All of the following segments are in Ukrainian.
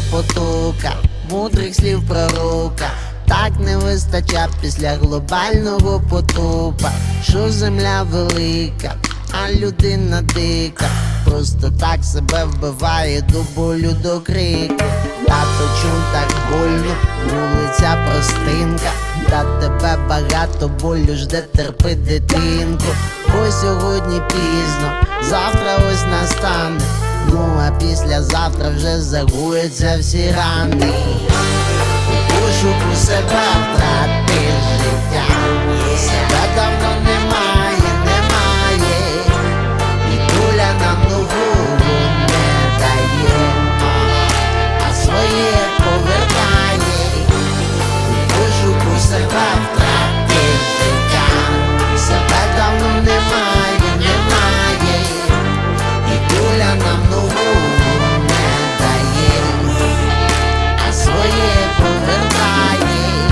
потока, мудрих слів пророка. Так не вистача після глобального потопа, що земля велика, а людина дика. Просто так себе вбиває до болю, до крику. Тато, чом так больно, вулиця простинка, та тебе багато болю жде, терпи, дитинку. Бо сьогодні пізно, завтра ось настане. Ну а післязавтра вже загояться всі рани. У пошуку себе втратиш життя, себе давно немає, немає, і доля нам нового не дає, а своє повертає. У пошуку себе втратиш життя, себе давно немає, немає, і доля нам нового не дає, а своє повертає.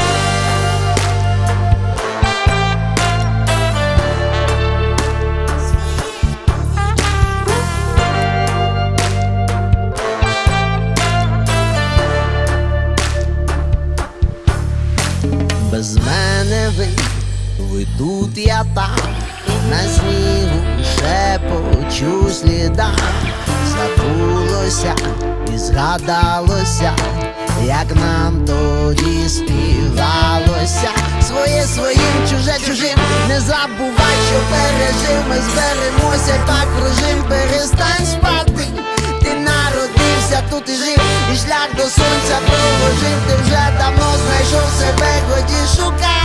Без мене ви тут, я там, на снігу шепочу сліда. Забулося і згадалося, як нам тоді співалося. Своє своїм, чуже чужим, не забувай, що пережив. Ми зберемося, так кружим, перестань спати. Ти народився тут і жив, і шлях до сонця проложив. Ти вже давно знайшов себе, годі шукай.